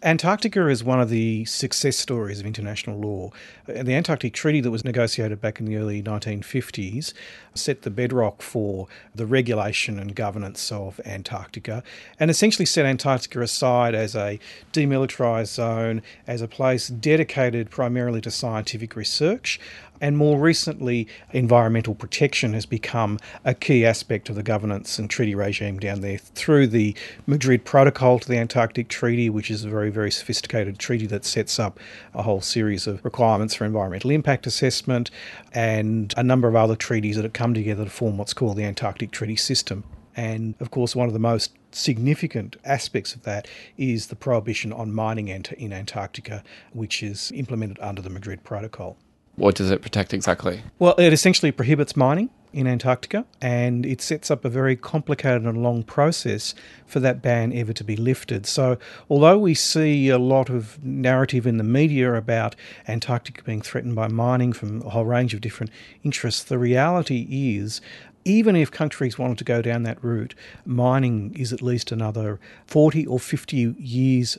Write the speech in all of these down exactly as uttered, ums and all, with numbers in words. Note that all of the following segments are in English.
Antarctica is one of the success stories of international law. The Antarctic Treaty that was negotiated back in the early nineteen fifties set the bedrock for the regulation and governance of Antarctica and essentially set Antarctica aside as a demilitarised zone, as a place dedicated primarily to scientific research. And more recently, environmental protection has become a key aspect of the governance and treaty regime down there through the Madrid Protocol to the Antarctic Treaty, which is a very, very sophisticated treaty that sets up a whole series of requirements for environmental impact assessment, and a number of other treaties that have come together to form what's called the Antarctic Treaty System. And of course, one of the most significant aspects of that is the prohibition on mining in Antarctica, which is implemented under the Madrid Protocol. What does it protect exactly? Well, it essentially prohibits mining in Antarctica, and it sets up a very complicated and long process for that ban ever to be lifted. So although we see a lot of narrative in the media about Antarctica being threatened by mining from a whole range of different interests, the reality is even if countries wanted to go down that route, mining is at least another forty or fifty years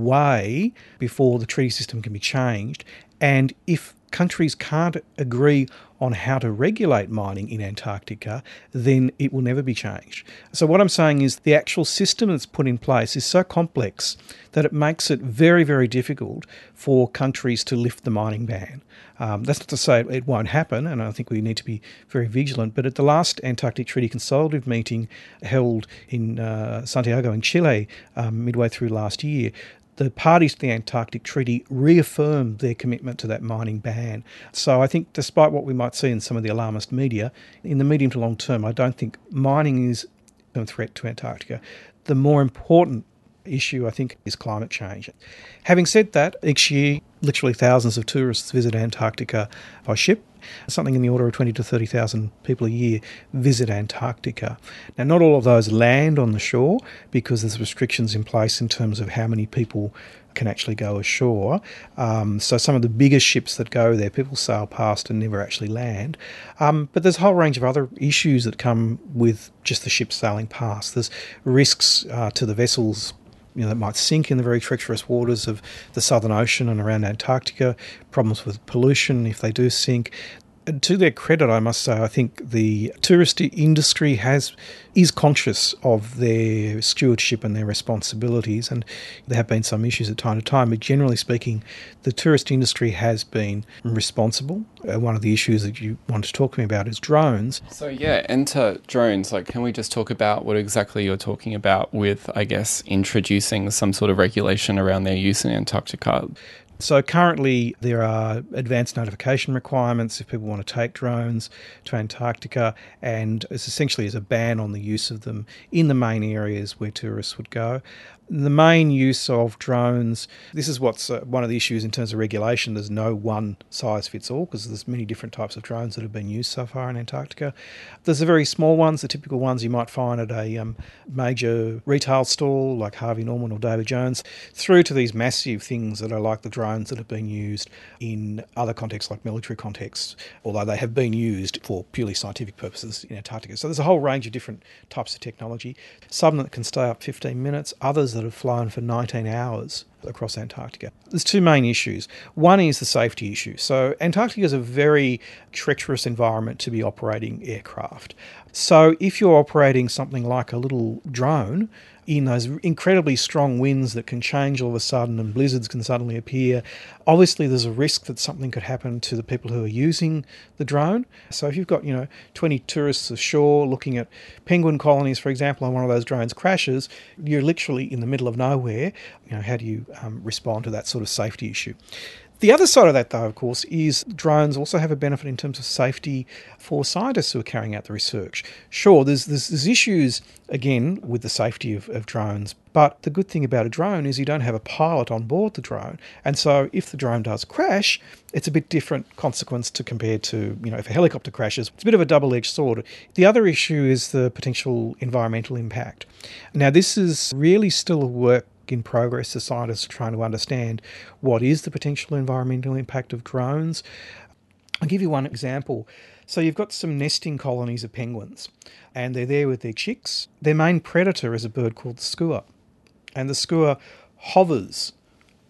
away before the treaty system can be changed. And if countries can't agree on how to regulate mining in Antarctica, then it will never be changed. So what I'm saying is the actual system that's put in place is so complex that it makes it very, very difficult for countries to lift the mining ban. Um, that's not to say it won't happen, and I think we need to be very vigilant, but at the last Antarctic Treaty Consultative meeting held in uh, Santiago in Chile um, midway through last year, the parties to the Antarctic Treaty reaffirmed their commitment to that mining ban. So I think despite what we might see in some of the alarmist media, in the medium to long term, I don't think mining is a threat to Antarctica. The more important issue, I think, is climate change. Having said that, each year, literally thousands of tourists visit Antarctica by ship. Something in the order of twenty to thirty thousand people a year visit Antarctica. Now, not all of those land on the shore because there's restrictions in place in terms of how many people can actually go ashore. Um, so some of the biggest ships that go there, people sail past and never actually land. Um, but there's a whole range of other issues that come with just the ships sailing past. There's risks uh, to the vessels, you know, that might sink in the very treacherous waters of the Southern Ocean and around Antarctica, problems with pollution if they do sink. And to their credit, I must say, I think the tourist industry has is conscious of their stewardship and their responsibilities, and there have been some issues at time to time, but generally speaking, the tourist industry has been responsible. Uh, one of the issues that you want to talk to me about is drones. So yeah, enter drones. Like, can we just talk about what exactly you're talking about with, I guess, introducing some sort of regulation around their use in Antarctica? So currently there are advanced notification requirements if people want to take drones to Antarctica, and it's essentially is a ban on the use of them in the main areas where tourists would go. The main use of drones, this is what's uh, one of the issues in terms of regulation. There's no one size fits all because there's many different types of drones that have been used so far in Antarctica. There's the very small ones, the typical ones you might find at a um, major retail store like Harvey Norman or David Jones, through to these massive things that are like the drones that have been used in other contexts like military contexts, although they have been used for purely scientific purposes in Antarctica. So there's a whole range of different types of technology. Some that can stay up fifteen minutes, others that have flown for nineteen hours across Antarctica. There's two main issues. One is the safety issue. So Antarctica is a very treacherous environment to be operating aircraft. So if you're operating something like a little drone in those incredibly strong winds that can change all of a sudden and blizzards can suddenly appear, obviously there's a risk that something could happen to the people who are using the drone. So if you've got, you know, twenty tourists ashore looking at penguin colonies, for example, and one of those drones crashes, you're literally in the middle of nowhere. You know, how do you um, respond to that sort of safety issue? The other side of that, though, of course, is drones also have a benefit in terms of safety for scientists who are carrying out the research. Sure, there's, there's, there's issues, again, with the safety of, of drones, but the good thing about a drone is you don't have a pilot on board the drone. And so if the drone does crash, it's a bit different consequence to compared to, you know, if a helicopter crashes. It's a bit of a double-edged sword. The other issue is the potential environmental impact. Now, this is really still a work in progress. The scientists are trying to understand what is the potential environmental impact of drones. I'll give you one example. So you've got some nesting colonies of penguins, and they're there with their chicks. Their main predator is a bird called the skua, and the skua hovers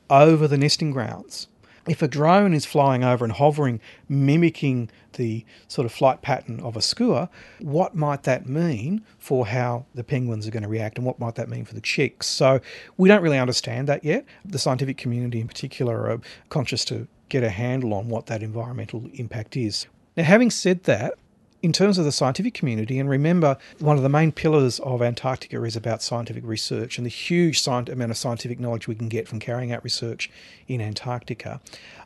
over the nesting grounds. If a drone is flying over and hovering, mimicking the sort of flight pattern of a skua, what might that mean for how the penguins are going to react, and what might that mean for the chicks? So we don't really understand that yet. The scientific community in particular are conscious to get a handle on what that environmental impact is. Now, having said that, in terms of the scientific community, and remember, one of the main pillars of Antarctica is about scientific research and the huge amount of scientific knowledge we can get from carrying out research in Antarctica.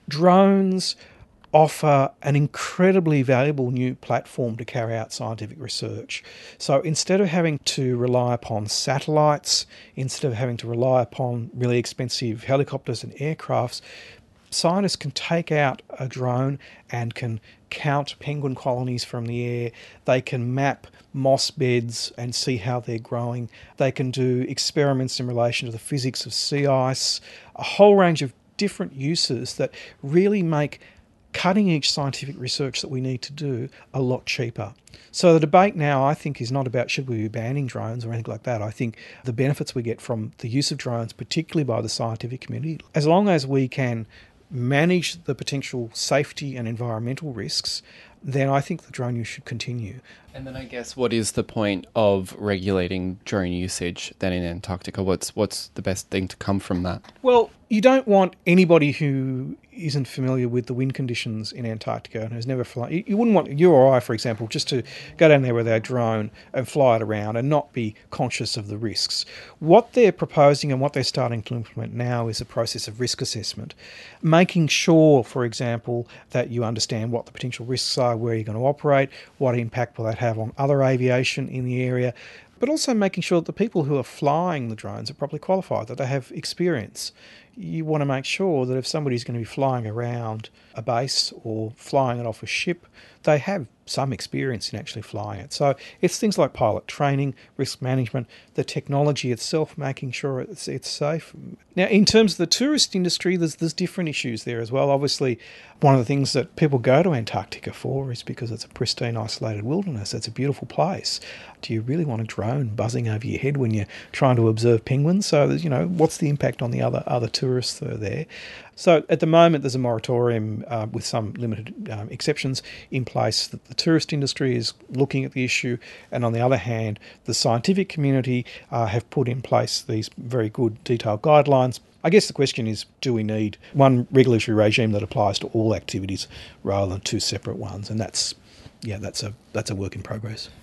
Drones offer an incredibly valuable new platform to carry out scientific research. So instead of having to rely upon satellites, instead of having to rely upon really expensive helicopters and aircrafts, scientists can take out a drone and can count penguin colonies from the air. They can map moss beds and see how they're growing. They can do experiments in relation to the physics of sea ice, a whole range of different uses that really make cutting-edge scientific research that we need to do a lot cheaper. So the debate now, I think, is not about should we be banning drones or anything like that. I think the benefits we get from the use of drones, particularly by the scientific community, as long as we can manage the potential safety and environmental risks, then I think the drone use should continue. And then I guess what is the point of regulating drone usage then in Antarctica? What's what's the best thing to come from that? Well, you don't want anybody who isn't familiar with the wind conditions in Antarctica and has never flown. You, you wouldn't want you or I, for example, just to go down there with our drone and fly it around and not be conscious of the risks. What they're proposing and what they're starting to implement now is a process of risk assessment, making sure, for example, that you understand what the potential risks are, where you're going to operate, what impact will that have on other aviation in the area, but also making sure that the people who are flying the drones are properly qualified, that they have experience. You want to make sure that if somebody's going to be flying around a base or flying it off a ship, they have some experience in actually flying it. So it's things like pilot training, risk management, the technology itself, making sure it's it's safe. Now, in terms of the tourist industry, there's there's different issues there as well. Obviously, one of the things that people go to Antarctica for is because it's a pristine, isolated wilderness. It's a beautiful place. Do you really want a drone buzzing over your head when you're trying to observe penguins? So, you know, what's the impact on the other other tourists that are there? So at the moment, there's a moratorium uh, with some limited um, exceptions in place that the tourist industry is looking at the issue. And on the other hand, the scientific community uh, have put in place these very good detailed guidelines. I guess the question is, do we need one regulatory regime that applies to all activities rather than two separate ones? And that's, yeah, that's a that's a work in progress.